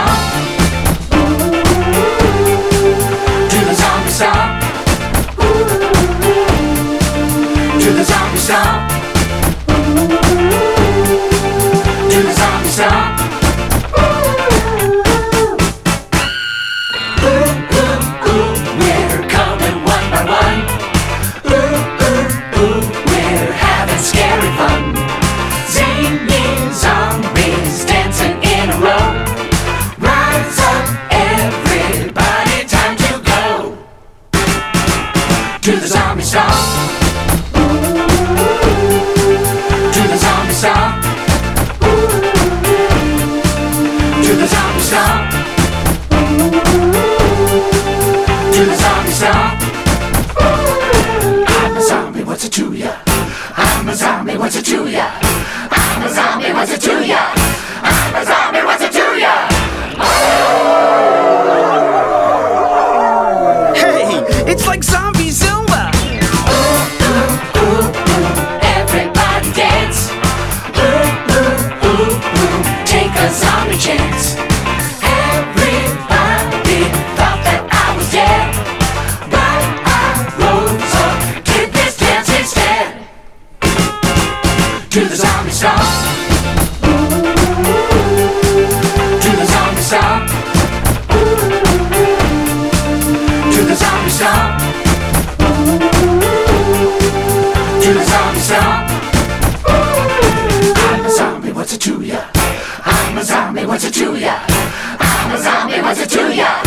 song. To the zombie song. To the zombie song. To the zombie song. We're coming one by one. We're having scary fun. Zany zombies dancing in a row. Rise up, everybody, time to go to the zombie song. To the zombie song. To the zombie song. To the zombie song. I'm a zombie, what's it to ya? I'm a zombie, what's it to ya? I'm a zombie, what's it to ya? I'm a zombie, what's it to ya? Hey, it's like Zombie Zumba. Everybody dance. Take a zombie chance. Everybody thought that I was dead, but I rose up, did this dance instead. To the zombie song. To the zombie song. To the zombie song. To the zombie song. I'm a zombie, what's it to ya? I'm a zombie, what's it to ya? I'm a zombie, what's it to ya?